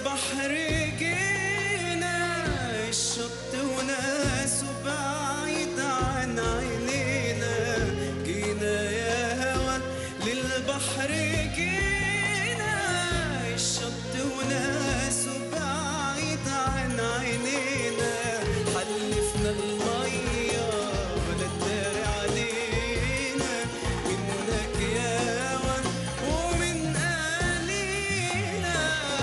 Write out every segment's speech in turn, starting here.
للبحر جينا، الشط وناسه بعيد عن عينينا. جينا يا هوا للبحر جينا، الشط وناسه بعيد عن عينينا. حلفنا المية ولا تداري علينا، منك يا هوا ومن أهالينا.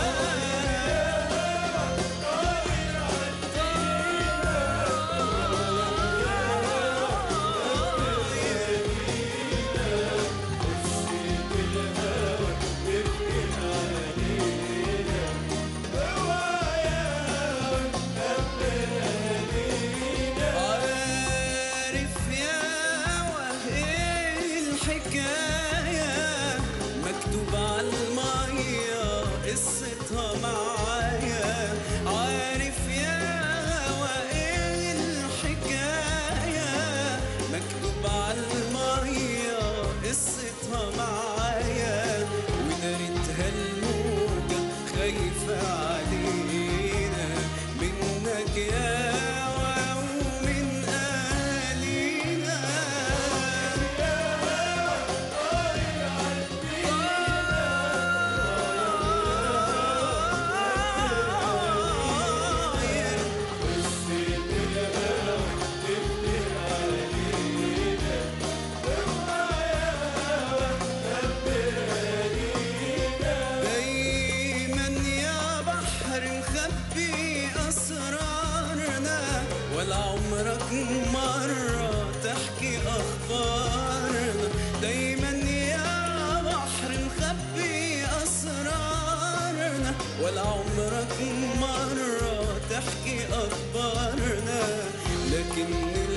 مكتوب عالمية قصتها معايا، عارف يا هوا ايه الحكاية. مكتوب عالمية قصتها معايا، ودارتها الموجة خايفة علينا. منك يا هوا ومن أهالينا. نخبي أسرارنا ولا عمرك مرة تحكي أخبارنا. دايما يا بحر نخبي أسرارنا ولا عمرك مرة تحكي أخبارنا. لكن